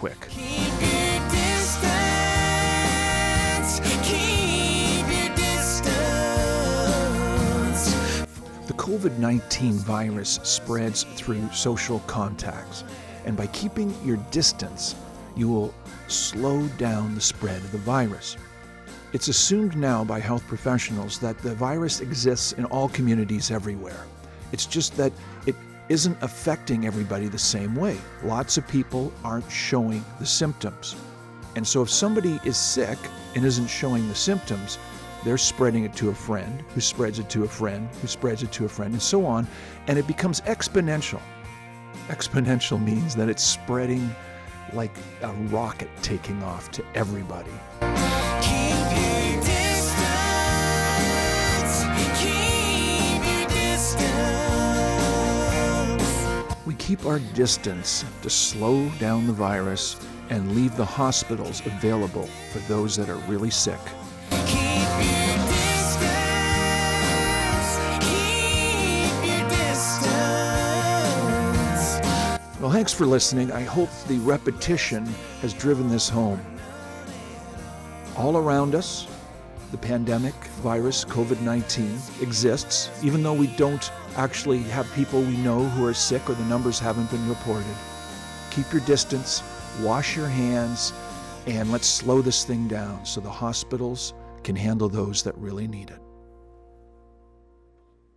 quick. Keep your distance. Keep your distance. The COVID-19 virus spreads through social contacts, and by keeping your distance, you will slow down the spread of the virus. It's assumed now by health professionals that the virus exists in all communities everywhere. It's just that it isn't affecting everybody the same way. Lots of people aren't showing the symptoms. And so if somebody is sick and isn't showing the symptoms, they're spreading it to a friend, who spreads it to a friend, who spreads it to a friend, and so on. And it becomes exponential. Exponential means that it's spreading like a rocket taking off to everybody. Keep your distance. Keep your distance. We keep our distance to slow down the virus and leave the hospitals available for those that are really sick. Keep your distance. Keep your distance. Well, thanks for listening. I hope the repetition has driven this home. All around us, the pandemic virus, COVID-19, exists, even though we don't actually have people we know who are sick or the numbers haven't been reported. Keep your distance, wash your hands, and let's slow this thing down so the hospitals can handle those that really need it.